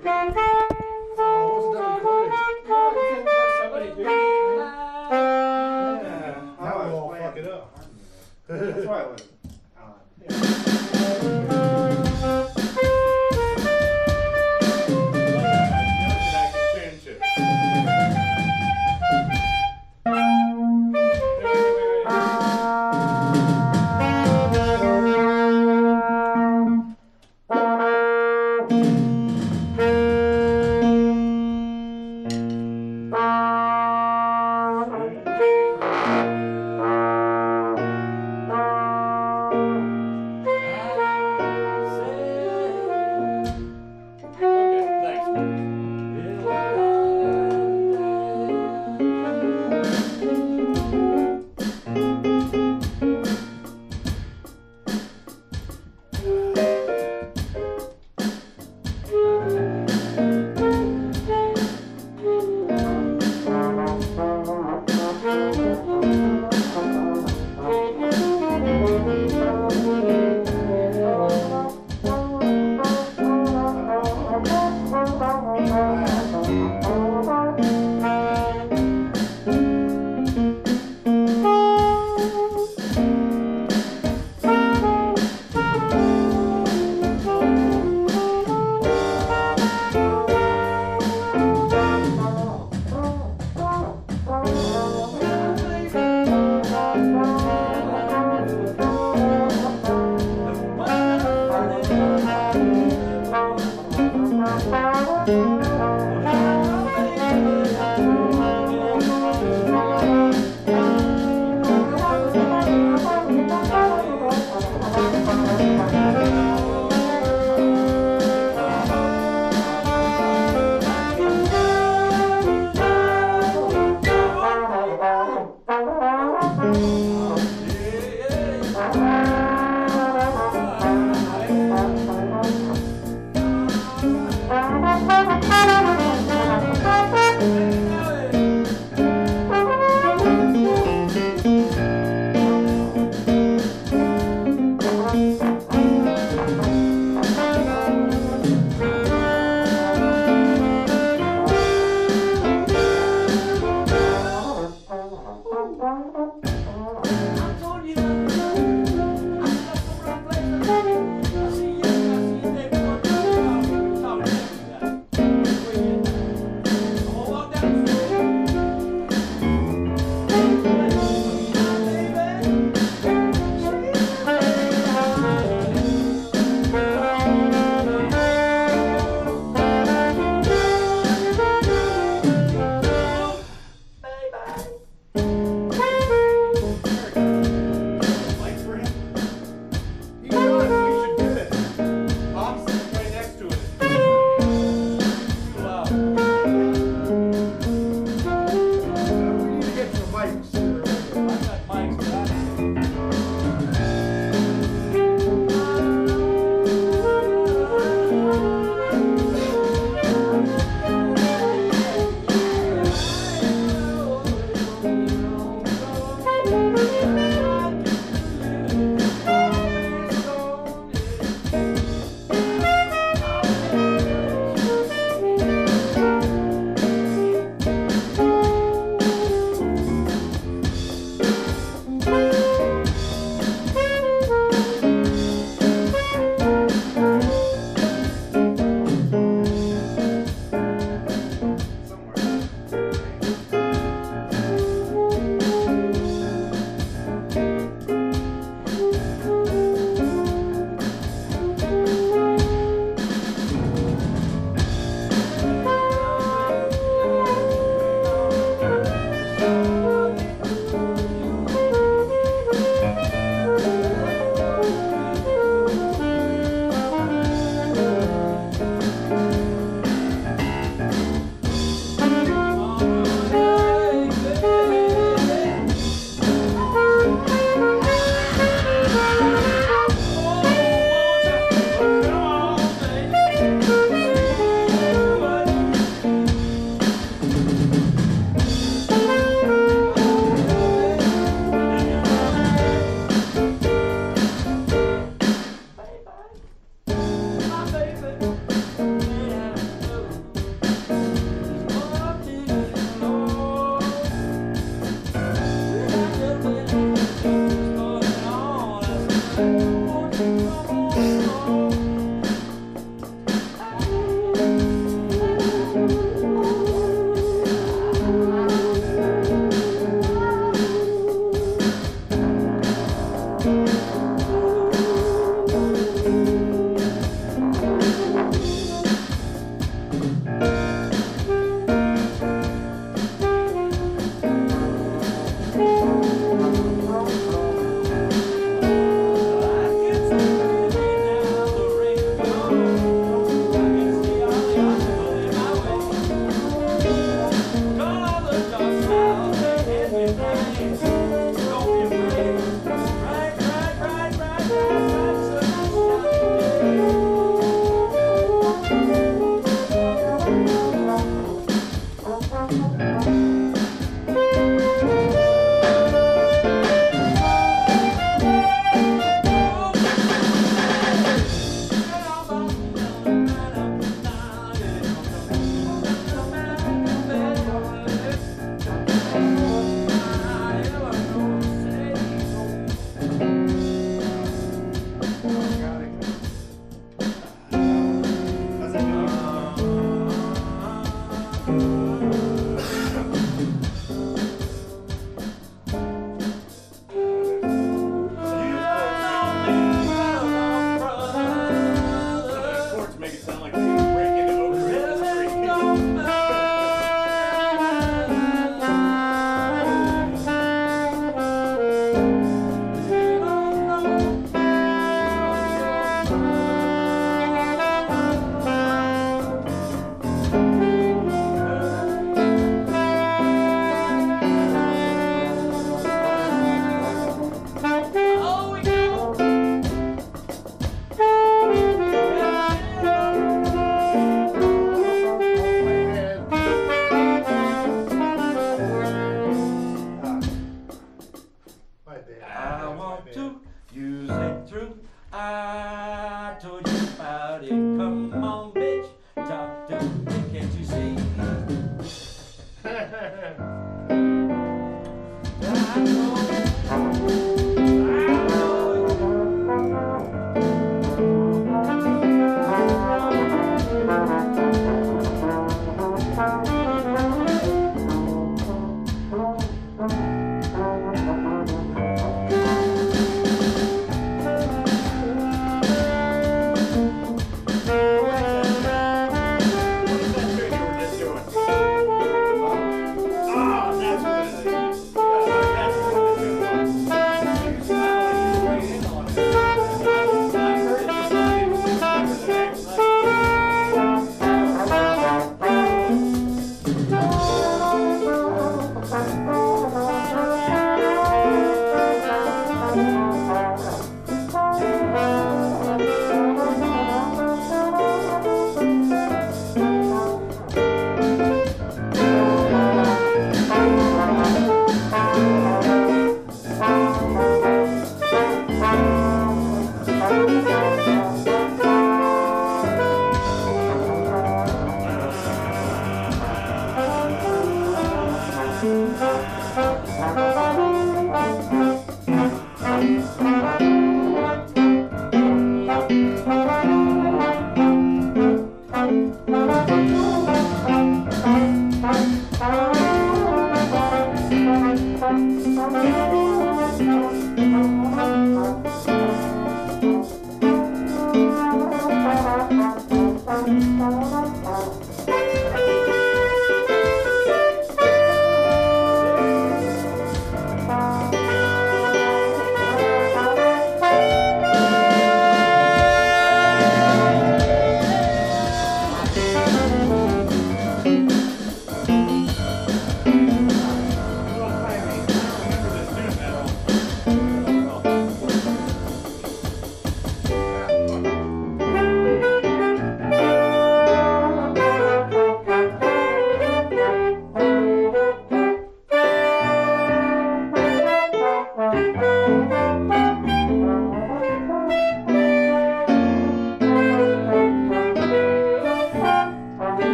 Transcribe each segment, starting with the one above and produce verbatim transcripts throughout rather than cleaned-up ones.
Oh, what's the recording? Somebody do it. Yeah. Now we'll all fuck it up. That's why it was.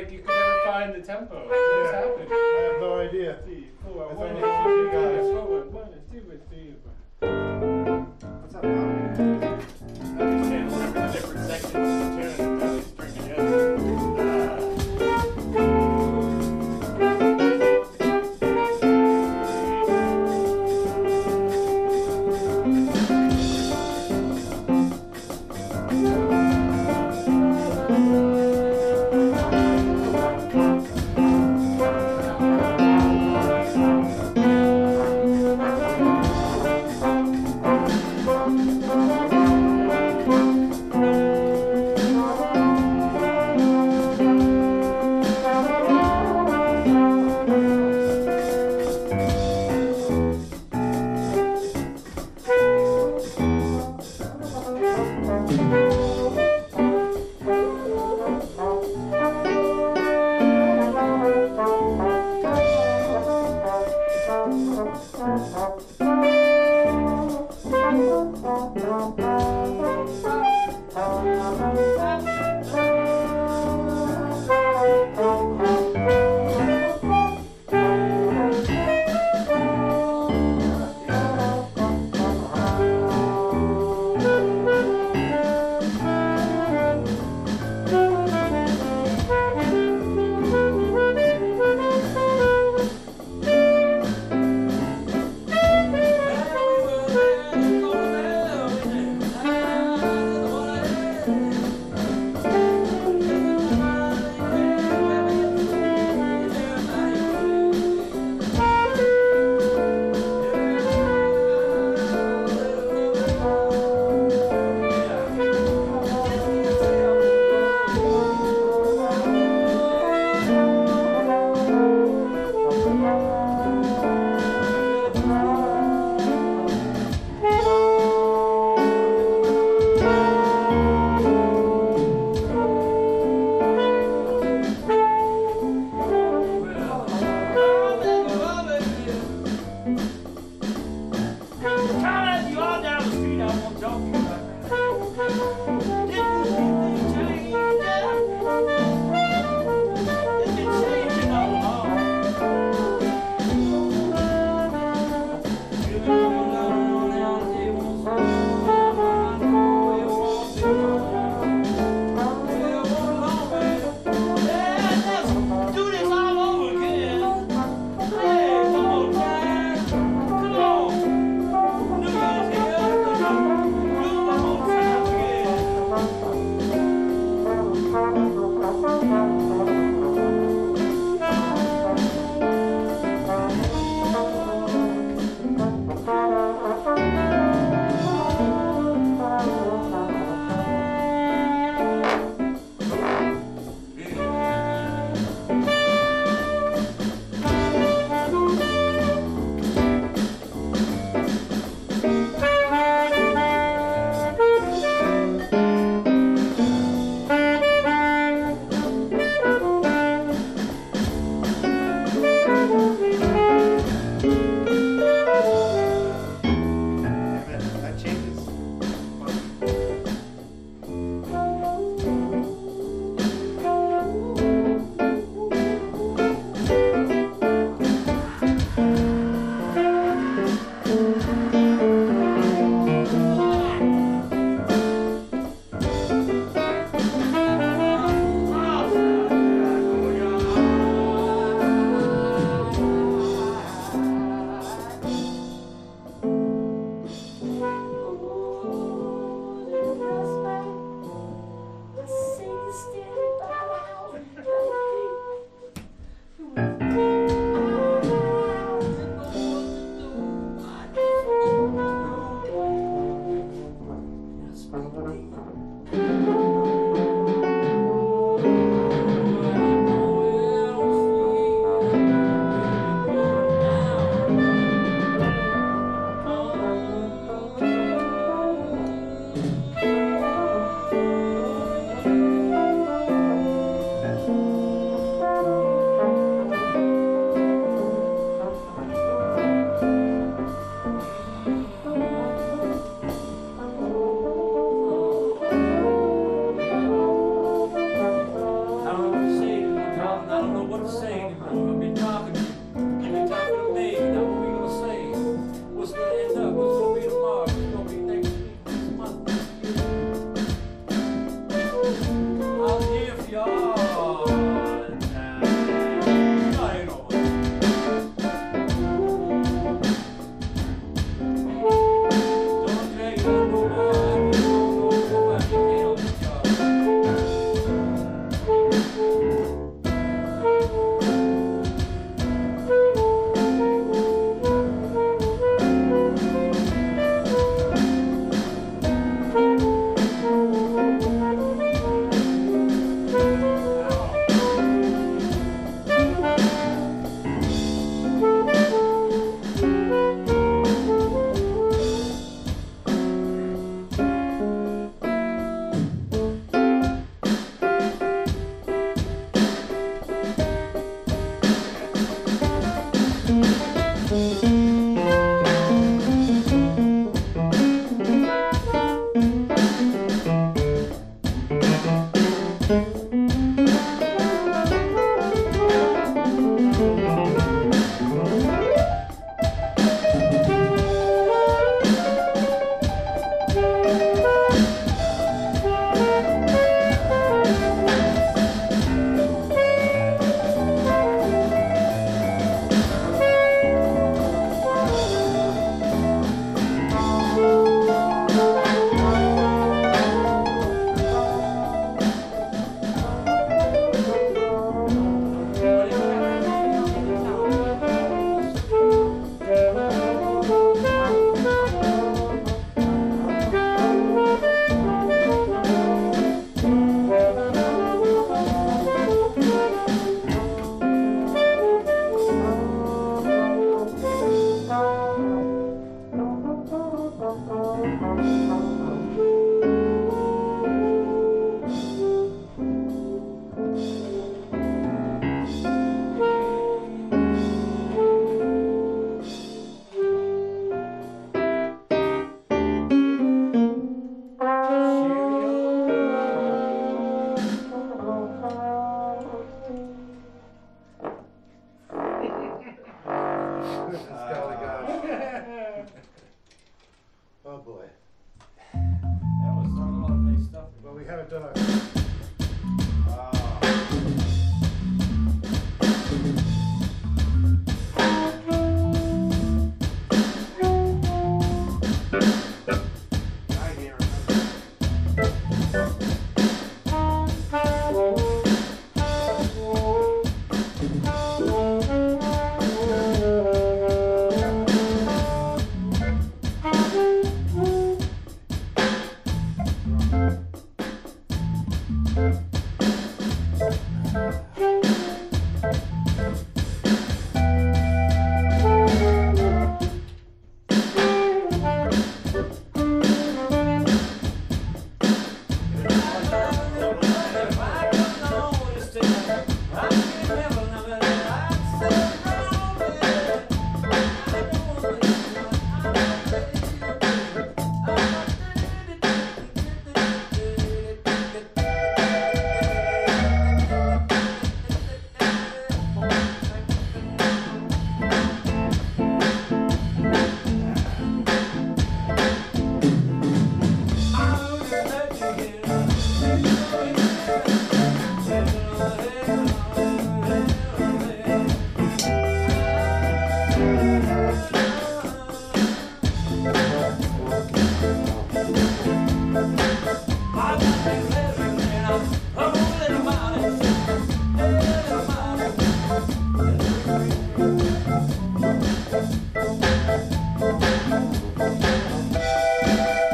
like you could never find the tempo. What's Yeah. happened? I have no idea. Three, four, That's one, only two, you three, guys. four, one, two, three, four. What's up, Mom? I just can't remember the different sections of the tune until they string together.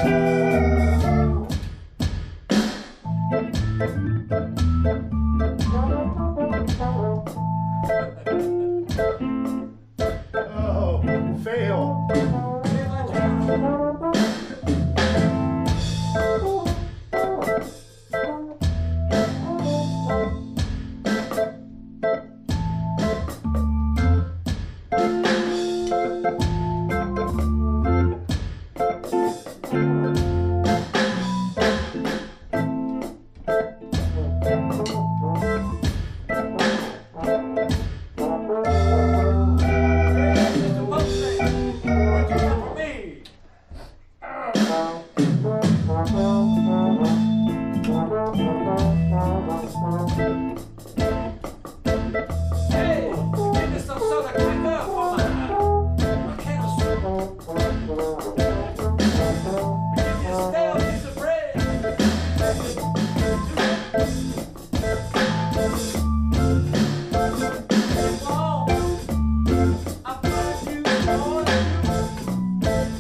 Oh, fail. Mister Postman, what you got for me? Hey, give me some soda cracker for my can of soup. Give me a stale piece of bread. Come on, I've got you on you.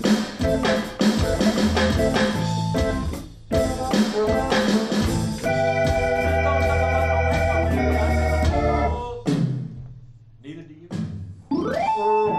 Just don't talk about no makeup, baby. I never know. Neither do you.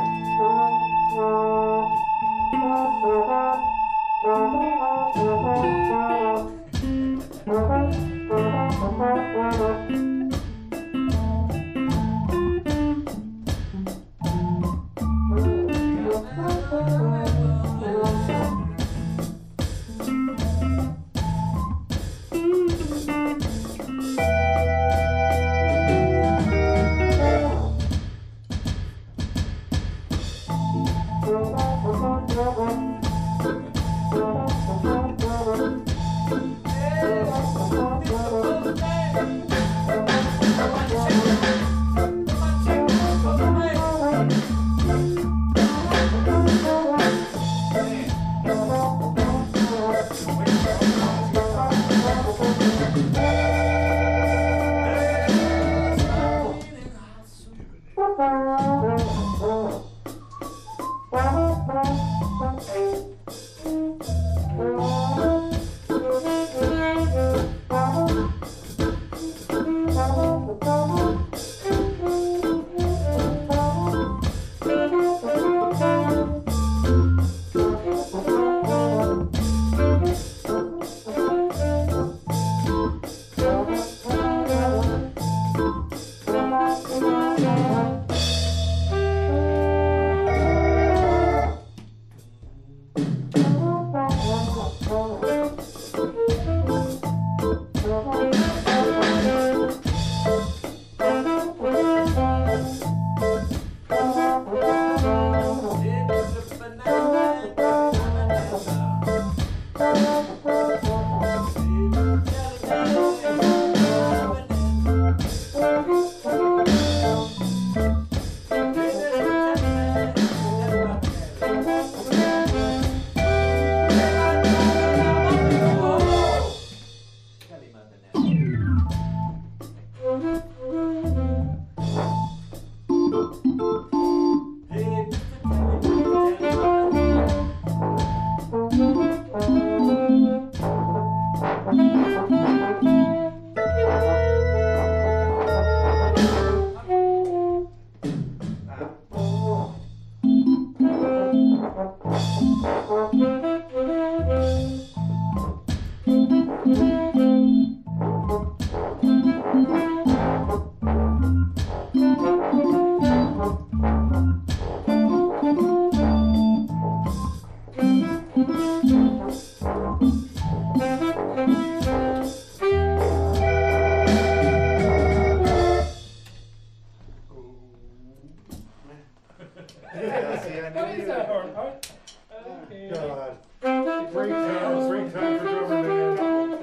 Yeah, see, I That knew is you. that hard part. Okay. God. Great time, great time for drummer man.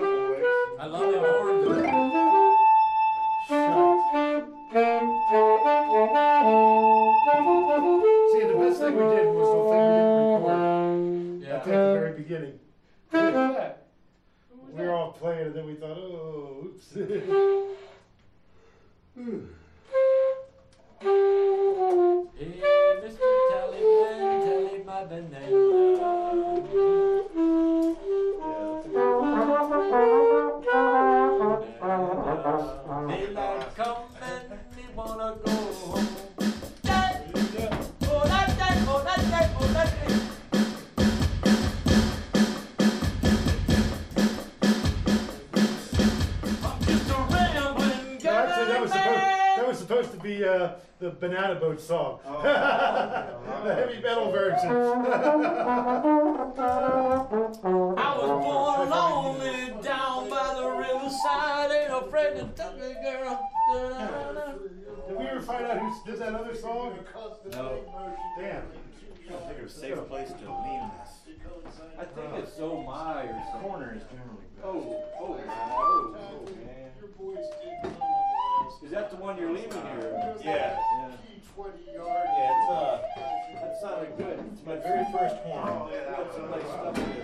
I love them horns. See, the best thing we did was the thing we didn't record. Yeah. At the very beginning. Who was that? Who was We were that? all playing and then we thought, oh, oops. Hey, Mister Tallyman, tally my banana. to be uh, the Banana Boat song. Oh. The heavy metal version. I was born lonely down by the riverside, ain't afraid to touch me, girl. Did we ever find out who did that other song? No. Damn. I think it was a safe place to lean this. I think it's Oh My or something. Corner is generally best. Oh, oh, my, oh, oh, man. Is that the one you're leaving here? Yeah. Yeah. Yeah, it's, uh, that sounded good. It's my very first horn. Oh, yeah, that Got some was- nice stuff there.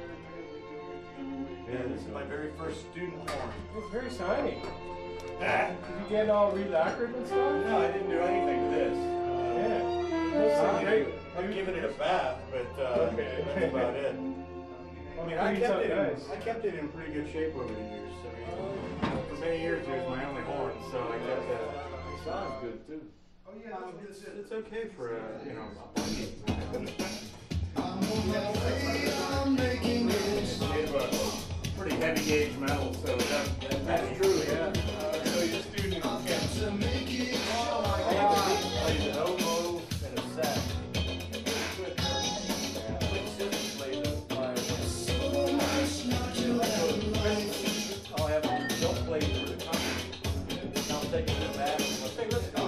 Yeah, this is my very first student horn. It's very shiny. Ah, Did you get all re-lacquered and stuff? no, I didn't do anything to this. Yeah. Uh, Sounds great. I'm giving it a bath, but uh, Okay. that's about it. I mean, I Cleans kept up it. nice. In, I kept it in pretty good shape over the years. I mean, for many years it was my only horn, so I kept it. It sounds good, too. Um, it's, it's okay for uh, you know. Made of a pretty heavy gauge metal, so that, that, That's true, yeah. Uh, so your student can I played an oboe and a sax. Good. Yeah, I think Sis played the violin. I'll have them don't play for the company. I'll take it back. I'll say, let's go.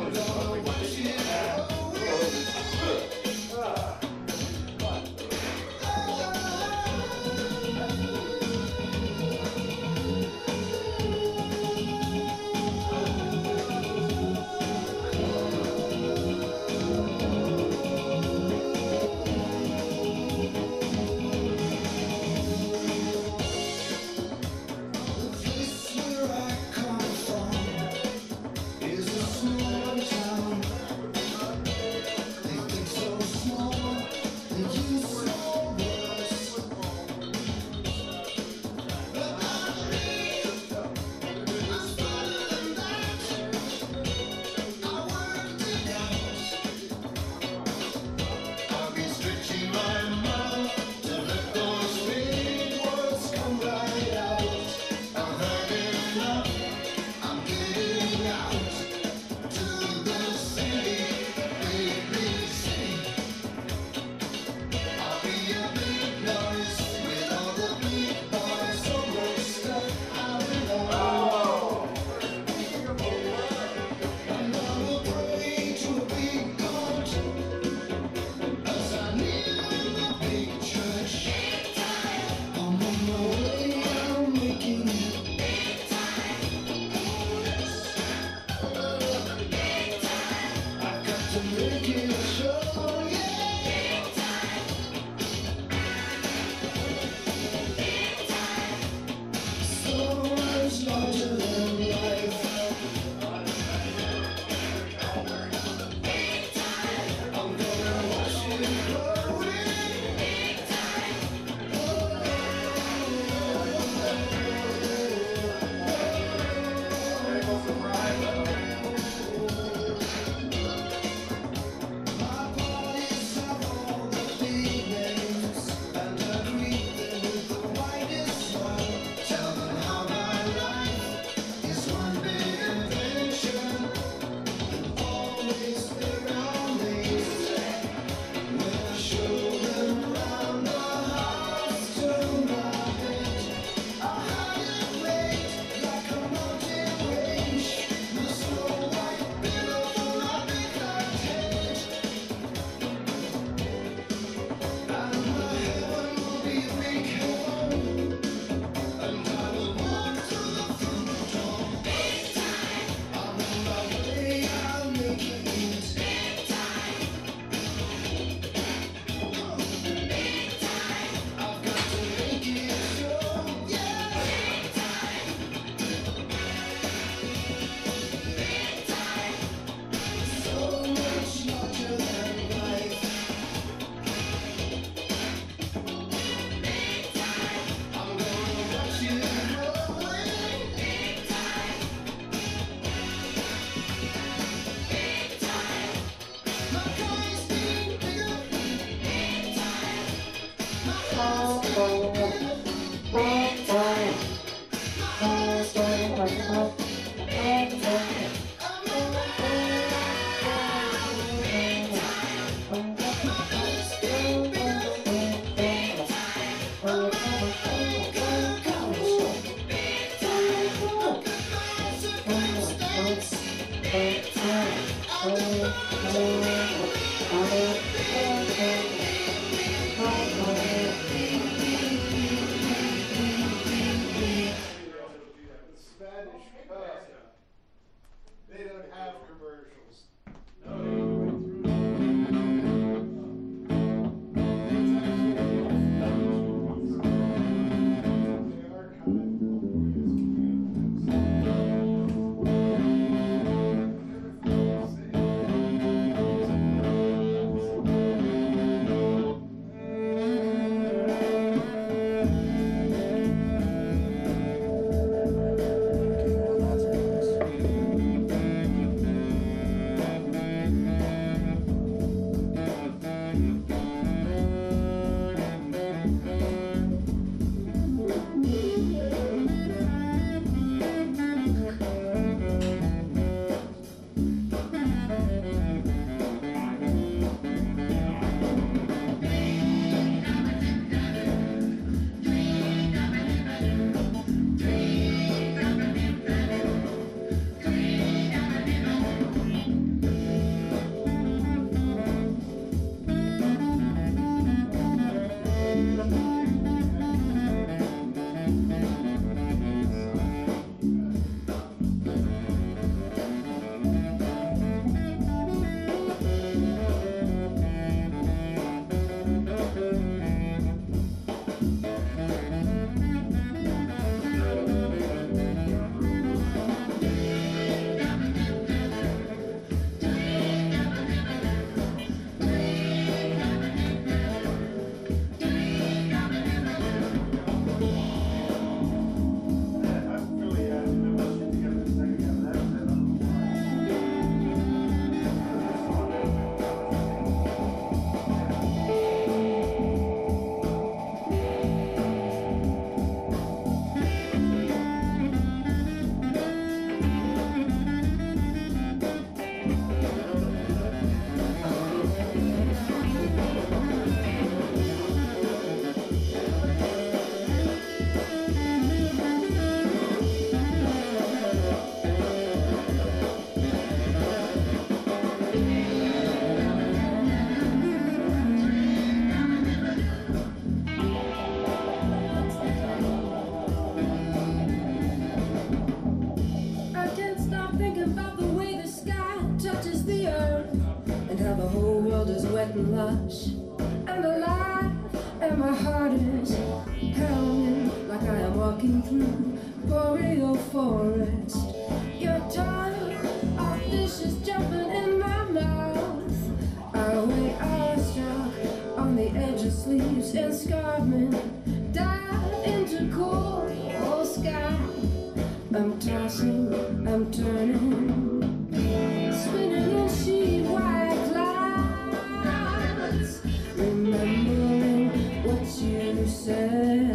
walking through boreal forest. Your tongue of fishes jumping in my mouth. Our way awestruck on the edge of sleeves and scarfmen dive into cool old sky. I'm tossing, I'm turning, spinning in sheet white clouds, remembering what you said.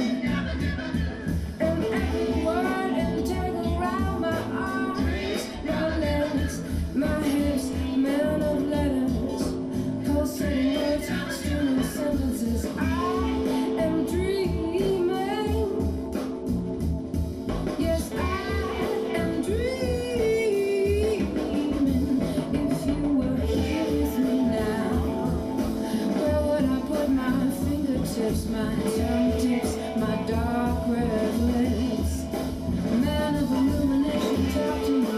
And every word entangled around my arms, my legs, my hips, man of letters, pulsating words, streaming sentences. I am dreaming. Yes, I am dreaming. If you were here with me now, where would I put my fingertips, my tongue tips, my dark red lips? Man of illumination, talk to me.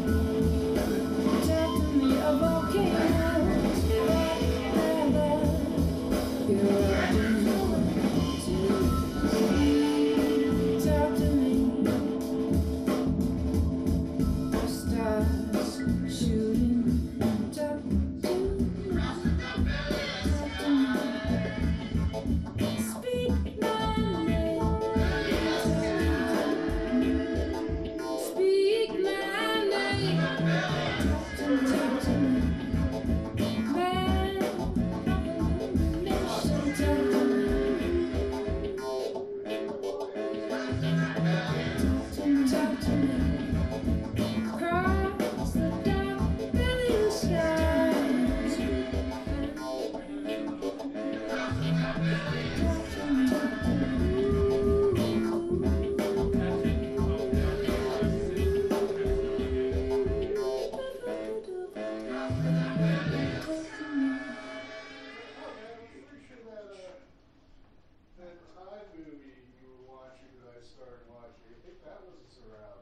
Talk to me of volcanoes, forever. You're talk to me. Stars shooting. Talk to me. Talk to me. Speak my name. Speak my name. Talk to me. Man, nation, talk to me. Talk to me. Across the dark valley skies. That Thai movie you were watching that I started watching, I think that was around.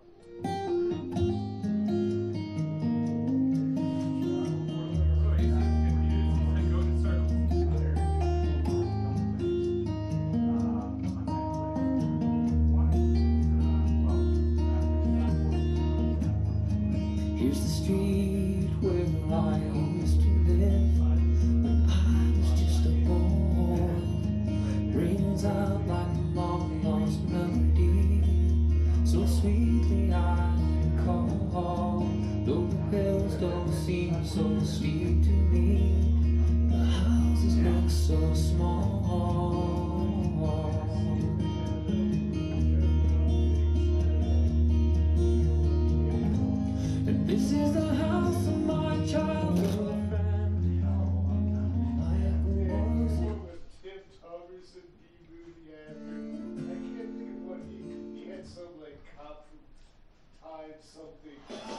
Here's the street where I used to live when I was just a boy. Rings out like a long lost melody, so sweetly I recall. Though the hills don't seem so steep to me, the houses look so small. And this is the house of my childhood friend. My uncle was With Tim Thomas and D. Movie actor. I can't think of what he he had some like cop from Time something.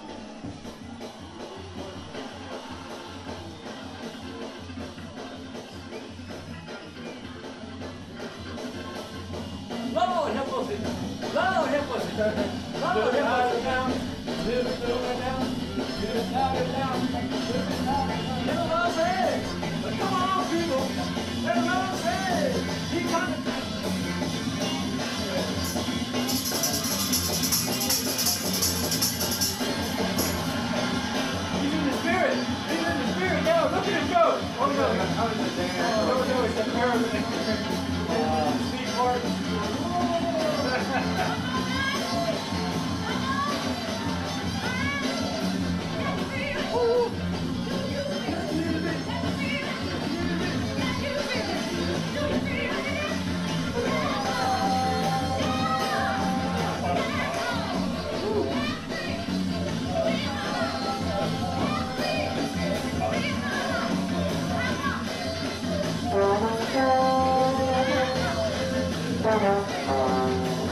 Lord help us. Lord help us. Lord help us. Little it down. Little it down. Little it down. Little what I said. But come on, people. Little what I said. He coming. He's in the spirit. He's in the spirit. Yo, look at him go. Oh no. Oh no, it's a parallel. Steve Martin. Thank you.